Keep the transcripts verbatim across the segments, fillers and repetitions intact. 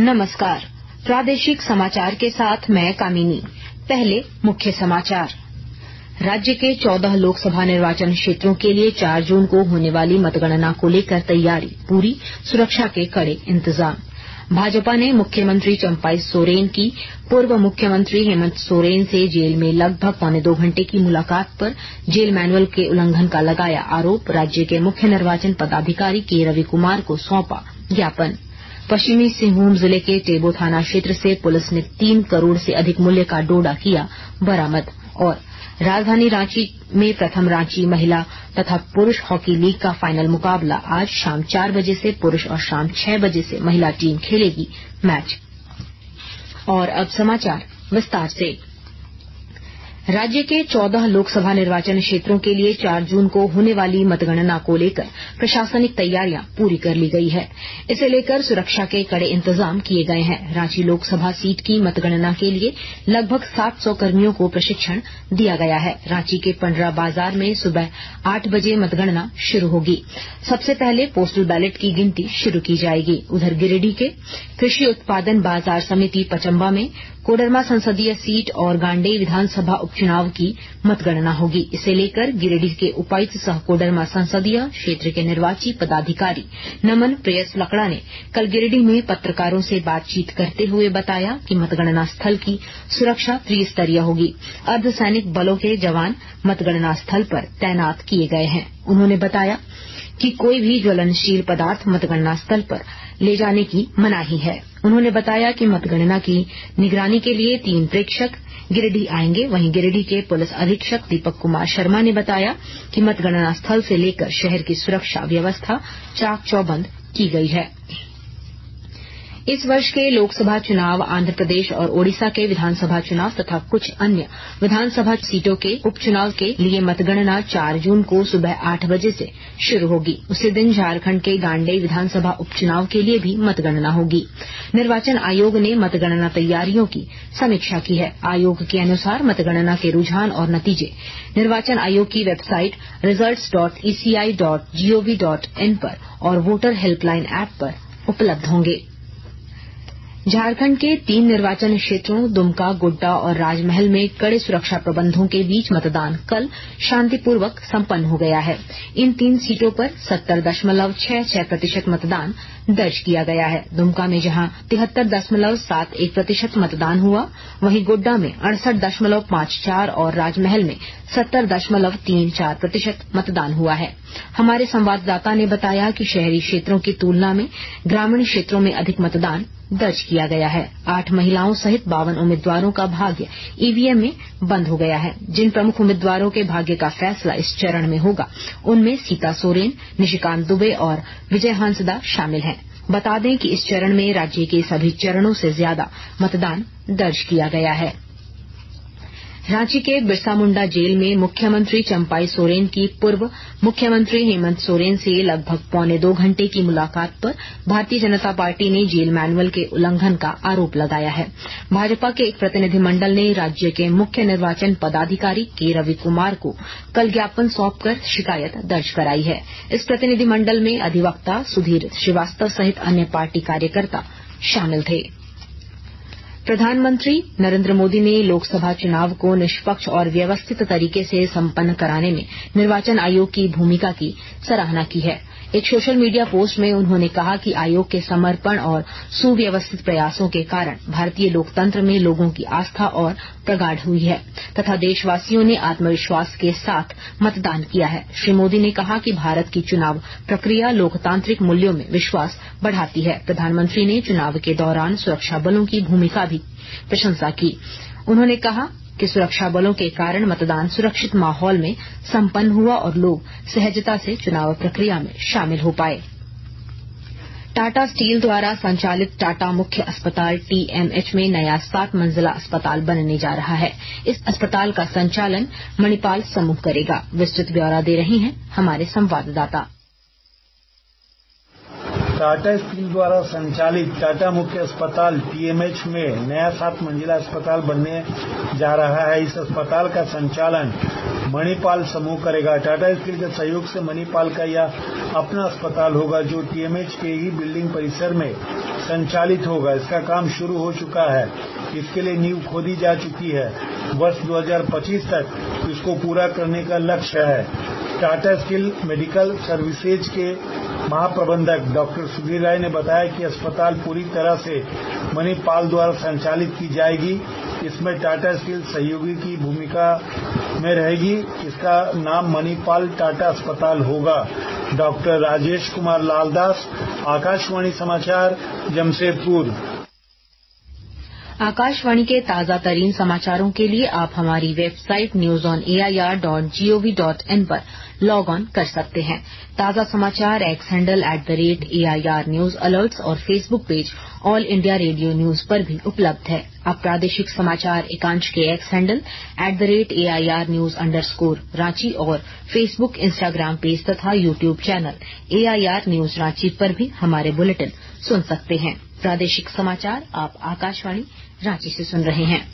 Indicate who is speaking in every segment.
Speaker 1: नमस्कार, प्रादेशिक समाचार के साथ मैं कामिनी। पहले मुख्य समाचार। राज्य के चौदह लोकसभा निर्वाचन क्षेत्रों के लिए चार जून को होने वाली मतगणना को लेकर तैयारी पूरी, सुरक्षा के कड़े इंतजाम। भाजपा ने मुख्यमंत्री चंपाई सोरेन की पूर्व मुख्यमंत्री हेमंत सोरेन से जेल में लगभग पौने दो घंटे की मुलाकात पर जेल मैनुअल के उल्लंघन का लगाया आरोप। राज्य के मुख्य निर्वाचन पदाधिकारी के रवि कुमार को सौंपा ज्ञापन। पश्चिमी सिंहभूम जिले के टेबो थाना क्षेत्र से पुलिस ने तीन करोड़ से अधिक मूल्य का डोडा किया बरामद। और राजधानी रांची में प्रथम रांची महिला तथा पुरुष हॉकी लीग का फाइनल मुकाबला आज शाम चार बजे से पुरुष और शाम छह बजे से महिला टीम खेलेगी मैच। और अब समाचार विस्तार से। राज्य के चौदह लोकसभा निर्वाचन क्षेत्रों के लिए चार जून को होने वाली मतगणना को लेकर प्रशासनिक तैयारियां पूरी कर ली गई है। इसे लेकर सुरक्षा के कड़े इंतजाम किए गए हैं। रांची लोकसभा सीट की मतगणना के लिए लगभग सात सौ कर्मियों को प्रशिक्षण दिया गया है। रांची के पंडरा बाजार में सुबह आठ बजे मतगणना शुरू होगी। सबसे पहले पोस्टल बैलेट की गिनती शुरू की जाएगी। उधर गिरिडीह के कृषि उत्पादन बाजार समिति पचम्बा में कोडरमा संसदीय सीट और गांडेय विधानसभा उपचुनाव की मतगणना होगी। इसे लेकर गिरिडीह के उपायुक्त सह कोडरमा संसदीय क्षेत्र के निर्वाची पदाधिकारी नमन प्रेयस लकड़ा ने कल गिरिडीह में पत्रकारों से बातचीत करते हुए बताया कि मतगणना स्थल की सुरक्षा त्रिस्तरीय होगी। अर्धसैनिक बलों के जवान मतगणना स्थल पर तैनात किए गए हैं। उन्होंने बताया कि कोई भी ज्वलनशील पदार्थ मतगणना स्थल पर ले जाने की मनाही है। उन्होंने बताया कि मतगणना की निगरानी के लिए तीन प्रेक्षक गिरिडीह आएंगे। वहीं गिरिडीह के पुलिस अधीक्षक दीपक कुमार शर्मा ने बताया कि मतगणना स्थल से लेकर शहर की सुरक्षा व्यवस्था चाक चौबंद की गई है। इस वर्ष के लोकसभा चुनाव आंध्र प्रदेश और ओडिशा के विधानसभा चुनाव तथा कुछ अन्य विधानसभा सीटों के उपचुनाव के लिए मतगणना चार जून को सुबह आठ बजे से शुरू होगी। उसी दिन झारखंड के गांडेय विधानसभा उपचुनाव के लिए भी मतगणना होगी। निर्वाचन आयोग ने मतगणना तैयारियों की समीक्षा की है। आयोग के अनुसार मतगणना के रुझान और नतीजे निर्वाचन आयोग की website results dot ECI dot gov dot in पर और वोटर हेल्पलाइन ऐप पर उपलब्ध होंगे। झारखंड के तीन निर्वाचन क्षेत्रों दुमका, गोड्डा और राजमहल में कड़े सुरक्षा प्रबंधों के बीच मतदान कल शांतिपूर्वक संपन्न हो गया है। इन तीन सीटों पर सत्तर दशमलव छह छह प्रतिशत मतदान दर्ज किया गया है। दुमका में जहां तिहत्तर दशमलव सात एक प्रतिशत मतदान हुआ, वहीं गोड्डा में अड़सठ दशमलव पांच चार और राजमहल में सत्तर दशमलव तीन चार प्रतिशत मतदान हुआ है। हमारे संवाददाता ने बताया कि शहरी क्षेत्रों की तुलना में ग्रामीण क्षेत्रों में अधिक मतदान दर्ज किया गया है। आठ महिलाओं सहित बावन उम्मीदवारों का भाग्य ईवीएम में बंद हो गया है। जिन प्रमुख उम्मीदवारों के भाग्य का फैसला इस चरण में होगा, उनमें सीता सोरेन, निशिकांत दुबे और विजय हांसदा शामिल हैं। बता दें कि इस चरण में राज्य के सभी चरणों से ज्यादा मतदान दर्ज किया गया है। रांची के बिरसा मुंडा जेल में मुख्यमंत्री चंपाई सोरेन की पूर्व मुख्यमंत्री हेमंत सोरेन से लगभग पौने दो घंटे की मुलाकात पर भारतीय जनता पार्टी ने जेल मैनुअल के उल्लंघन का आरोप लगाया है। भाजपा के एक प्रतिनिधिमंडल ने राज्य के मुख्य निर्वाचन पदाधिकारी के रवि कुमार को कल ज्ञापन सौंपकर शिकायत दर्ज कराई है। इस प्रतिनिधिमंडल में अधिवक्ता सुधीर श्रीवास्तव सहित अन्य पार्टी कार्यकर्ता शामिल थे। प्रधानमंत्री नरेंद्र मोदी ने लोकसभा चुनाव को निष्पक्ष और व्यवस्थित तरीके से संपन्न कराने में निर्वाचन आयोग की भूमिका की सराहना की है। एक सोशल मीडिया पोस्ट में उन्होंने कहा कि आयोग के समर्पण और सुव्यवस्थित प्रयासों के कारण भारतीय लोकतंत्र में लोगों की आस्था और प्रगाढ़ हुई है तथा देशवासियों ने आत्मविश्वास के साथ मतदान किया है। श्री मोदी ने कहा कि भारत की चुनाव प्रक्रिया लोकतांत्रिक मूल्यों में विश्वास बढ़ाती है। प्रधानमंत्री ने चुनाव के दौरान सुरक्षा बलों की भूमिका की प्रशंसा की। उन्होंने कहा कि सुरक्षा बलों के कारण मतदान सुरक्षित माहौल में संपन्न हुआ और लोग सहजता से चुनाव प्रक्रिया में शामिल हो पाए। टाटा स्टील द्वारा संचालित टाटा मुख्य अस्पताल टीएमएच में नया सात मंजिला अस्पताल बनने जा रहा है। इस अस्पताल का संचालन मणिपाल समूह करेगा। विस्तृत ब्यौरा दे रही हैं हमारे संवाददाता।
Speaker 2: टाटा स्टील द्वारा संचालित टाटा मुख्य अस्पताल टीएमएच में नया सात मंजिला अस्पताल बनने जा रहा है। इस अस्पताल का संचालन मणिपाल समूह करेगा। टाटा स्टील के सहयोग से मणिपाल का यह अपना अस्पताल होगा जो टीएमएच के ही बिल्डिंग परिसर में संचालित होगा। इसका काम शुरू हो चुका है। इसके लिए नींव खोदी जा चुकी है। वर्ष दो हज़ार पच्चीस तक इसको पूरा करने का लक्ष्य है। टाटा स्टील मेडिकल सर्विसेज के महाप्रबंधक डॉक्टर सुधीर राय ने बताया कि अस्पताल पूरी तरह से मणिपाल द्वारा संचालित की जाएगी। इसमें टाटा स्टील सहयोगी की भूमिका में रहेगी। इसका नाम मणिपाल टाटा अस्पताल होगा। डॉक्टर राजेश कुमार लालदास, आकाशवाणी समाचार, जमशेदपुर।
Speaker 1: आकाशवाणी के ताजा तरीन समाचारों के लिए आप हमारी website news on A I R dot G O V dot in पर लॉग ऑन कर सकते हैं। ताजा समाचार X handle at the rate A I R news alerts और Facebook page All India Radio news पर भी उपलब्ध है। अब प्रादेशिक समाचार एकांश के X handle at the rate A I R news underscore स्कोर रांची और फेसबुक, इंस्टाग्राम पेज तथा YouTube channel A I R news Ranchi पर भी हमारे बुलेटिन सुन सकते हैं। प्रादेशिक समाचार आप आकाशवाणी रांची से सुन रहे हैं।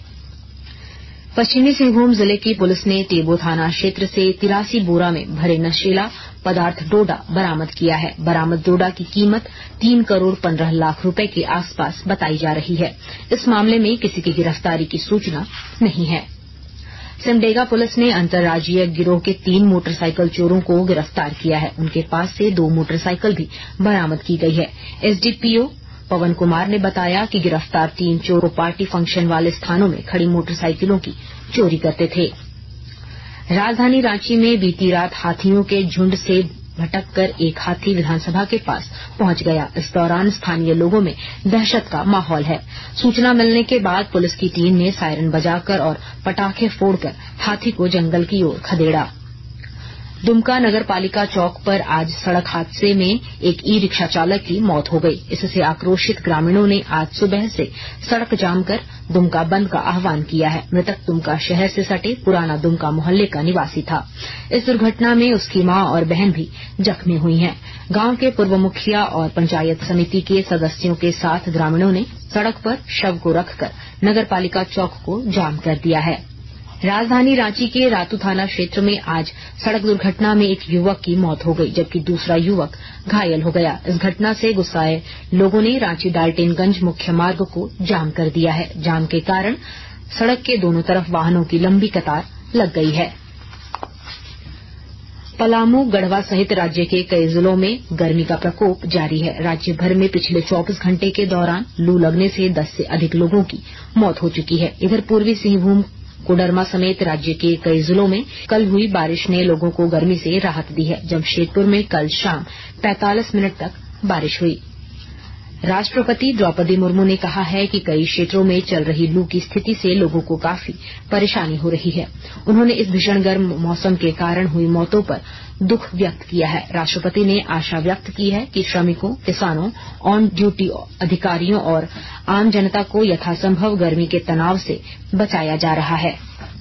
Speaker 1: पश्चिमी सिंहभूम जिले की पुलिस ने टेबो थाना क्षेत्र से तिरासी बोरा में भरे नशीला पदार्थ डोडा बरामद किया है। बरामद डोडा की कीमत तीन करोड़ पंद्रह लाख रुपए के आसपास बताई जा रही है। इस मामले में किसी की गिरफ्तारी की सूचना नहीं है। सिमडेगा पुलिस ने अंतर्राज्यीय गिरोह के तीन मोटरसाइकिल चोरों को गिरफ्तार किया है। उनके पास से दो मोटरसाइकिल भी बरामद की गई है। एसडीपीओ पवन कुमार ने बताया कि गिरफ्तार तीन चोर पार्टी फंक्शन वाले स्थानों में खड़ी मोटरसाइकिलों की चोरी करते थे। राजधानी रांची में बीती रात हाथियों के झुंड से भटककर एक हाथी विधानसभा के पास पहुंच गया। इस दौरान स्थानीय लोगों में दहशत का माहौल है। सूचना मिलने के बाद पुलिस की टीम ने सायरन बजाकर और पटाखे फोड़कर हाथी को जंगल की ओर खदेड़ा। दुमका नगर पालिका चौक पर आज सड़क हादसे में एक ई रिक्शा चालक की मौत हो गई। इससे आक्रोशित ग्रामीणों ने आज सुबह से सड़क जाम कर दुमका बंद का आह्वान किया है। मृतक दुमका शहर से सटे पुराना दुमका मोहल्ले का निवासी था। इस दुर्घटना में उसकी मां और बहन भी जख्मी हुई हैं। गांव के पूर्व मुखिया और पंचायत समिति के सदस्यों के साथ ग्रामीणों ने सड़क पर शव को रखकर नगर पालिका चौक को जाम कर दिया है। राजधानी रांची के रातू थाना क्षेत्र में आज सड़क दुर्घटना में एक युवक की मौत हो गई, जबकि दूसरा युवक घायल हो गया। इस घटना से गुस्साए लोगों ने रांची डाल्टनगंज मुख्य मार्ग को जाम कर दिया है। जाम के कारण सड़क के दोनों तरफ वाहनों की लंबी कतार लग गई है। पलामू, गढ़वा सहित राज्य के कई जिलों में गर्मी का प्रकोप जारी है। राज्य भर में पिछले चौबीस घंटे के दौरान लू लगने से दस से अधिक लोगों की मौत हो चुकी है। इधर पूर्वी सिंहभूम, कोडरमा समेत राज्य के कई जिलों में कल हुई बारिश ने लोगों को गर्मी से राहत दी है। जमशेदपुर में कल शाम पैंतालीस मिनट तक बारिश हुई। राष्ट्रपति द्रौपदी मुर्मू ने कहा है कि कई क्षेत्रों में चल रही लू की स्थिति से लोगों को काफी परेशानी हो रही है। उन्होंने इस भीषण गर्म मौसम के कारण हुई मौतों पर दुख व्यक्त किया है। राष्ट्रपति ने आशा व्यक्त की है कि श्रमिकों, किसानों, ऑन ड्यूटी अधिकारियों और आम जनता को यथासंभव गर्मी के तनाव से बचाया जा रहा है।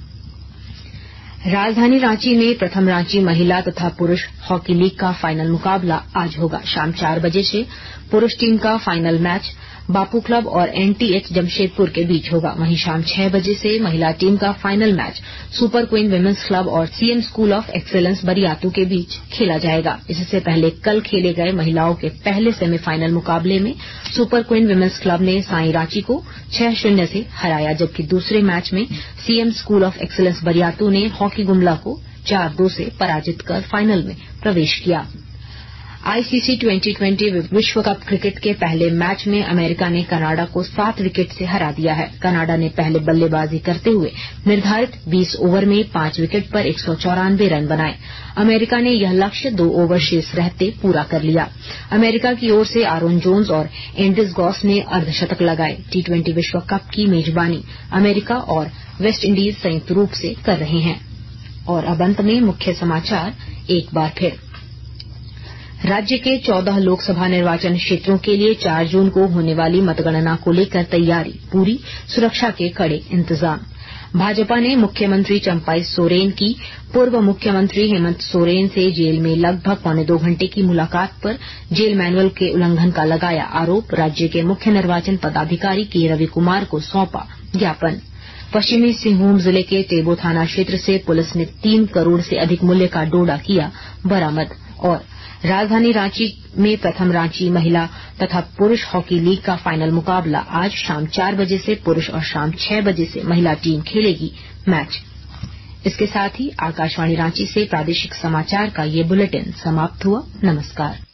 Speaker 1: राजधानी रांची में प्रथम रांची महिला तथा पुरुष हॉकी लीग का फाइनल मुकाबला आज होगा। शाम चार बजे से पुरुष टीम का फाइनल मैच बापू क्लब और एनटीएच जमशेदपुर के बीच होगा। वहीं शाम छह बजे से महिला टीम का final match super queen women's club और CM school of excellence Bariatu के बीच खेला जाएगा। इससे पहले कल खेले गए महिलाओं के पहले सेमीफाइनल मुकाबले में सुपर क्वीन विमेंस क्लब ने साई रांची को छह शून्य से हराया, जबकि दूसरे मैच में CM school of excellence Bariatu ने हॉकी गुमला को चार दो से पराजित कर फाइनल में प्रवेश किया। आईसीसी ट्वेंटी ट्वेंटी विश्व कप क्रिकेट के पहले मैच में अमेरिका ने कनाडा को सात विकेट से हरा दिया है। कनाडा ने पहले बल्लेबाजी करते हुए निर्धारित बीस ओवर में पांच विकेट पर एक सौ चौरानवे रन बनाए। अमेरिका ने यह लक्ष्य दो ओवर शेष रहते पूरा कर लिया। अमेरिका की ओर से आरोन जोन्स और एंड्रिस गॉस ने अर्धशतक लगाए। टी ट्वेंटी विश्व कप की मेजबानी अमेरिका और वेस्ट इंडीज संयुक्त रूप से कर रहे हैं। और अब अंत में मुख्य समाचार एक बार फिर। राज्य के चौदह लोकसभा निर्वाचन क्षेत्रों के लिए चार जून को होने वाली मतगणना को लेकर तैयारी पूरी, सुरक्षा के कड़े इंतजाम। भाजपा ने मुख्यमंत्री चंपाई सोरेन की पूर्व मुख्यमंत्री हेमंत सोरेन से जेल में लगभग पौने दो घंटे की मुलाकात पर जेल मैनुअल के उल्लंघन का लगाया आरोप। राज्य के मुख्य निर्वाचन पदाधिकारी के रवि कुमार को सौंपा ज्ञापन। पश्चिमी सिंहभूम जिले के टेबो थाना क्षेत्र से पुलिस ने तीन करोड़ से अधिक मूल्य का डोडा किया बरामद। और राजधानी रांची में प्रथम रांची महिला तथा पुरुष हॉकी लीग का फाइनल मुकाबला आज शाम चार बजे से पुरुष और शाम छह बजे से महिला टीम खेलेगी मैच। इसके साथ ही आकाशवाणी रांची से प्रादेशिक समाचार का ये बुलेटिन समाप्त हुआ। नमस्कार।